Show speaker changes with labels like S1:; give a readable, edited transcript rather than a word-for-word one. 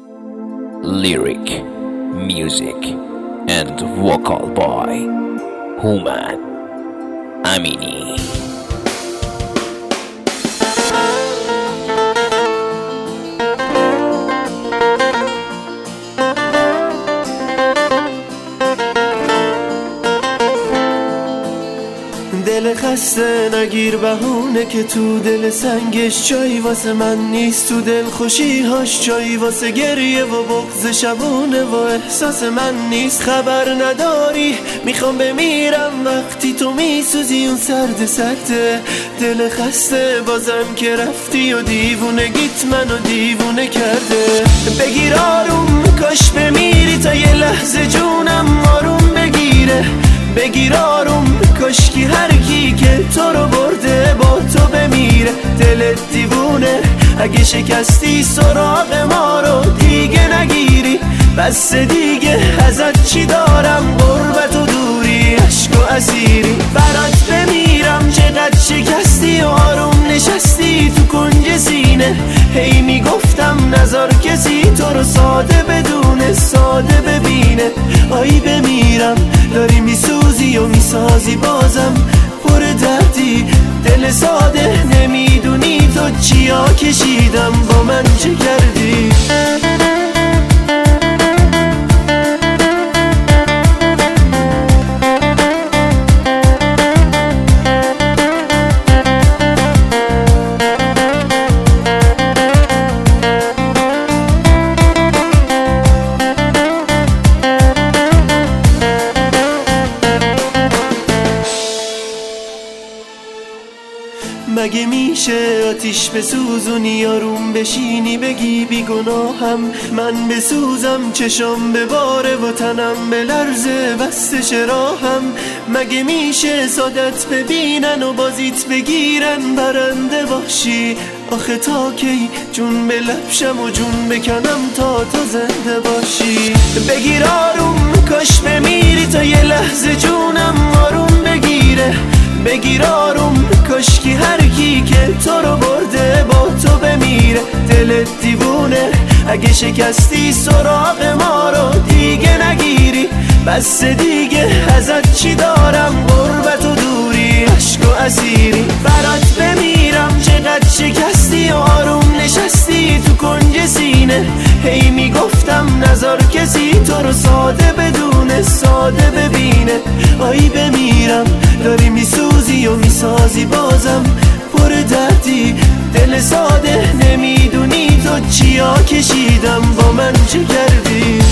S1: Lyric, music and vocal by هومن امینی.
S2: دل خسته نگیر بهونه که تو دل سنگش جایی واسه من نیست، تو دل خوشیهاش جایی واسه گریه و بغض شبونه و احساس من نیست. خبر نداری میخوام بمیرم وقتی تو میسوزی اون سرد سرده. دل خسته بازم که رفتی و دیوونگیت منو دیوونه کرده. بگیر آروم کاش بمیری تا یه لحظه جونم آروم بگیره. بگیر آروم کاشکی هر کی که تو رو برده با تو بمیره. دلت دیوونه اگه شکستی سراغ ما رو دیگه نگیری. بس دیگه ازت چی دارم غربت و دوری عشق و اسیری. برات بمیرم چقدر شکستی و آروم نشستی تو کنج سینه. هی میگفتم نذار کسی تو رو ساده بدونه ساده ببینه. آی بمیرم داری میسوزی و میسازی بازم پر دردی. دل ساده نمیدونی تو چیا کشیدم با من چه کردی. مگه میشه آتیش بسوزونی آروم بشینی بگی بیگناهم من بسوزم چشم بباره و تنم بلرزه بستش راهم. مگه میشه سادت ببینن و بازیت بگیرن برنده باشی. آخه تا کی جون به لبشم و جون بکنم تا تو زنده باشی. بگیر آروم کاش بمیری تا یه لحظه جونم آروم بگیره. بگیر آروم کاشکی هر کی که تو رو برده با تو بمیره. دلت دیوونه اگه شکستی سراغ ما رو دیگه نگیری. بس دیگه ازت چی دارم غربت و دوری عشق و اسیری. برات بمیرم چقدر شکستی و آروم نشستی تو کنج سینه. هی میگفتم نذار کسی تو رو ساده بدونه ساده ببینه. آی بمیرم داری میسوزی و میسازی بازم پر دردی. دل ساده نمیدونی تو چیا کشیدم با من چه کردی.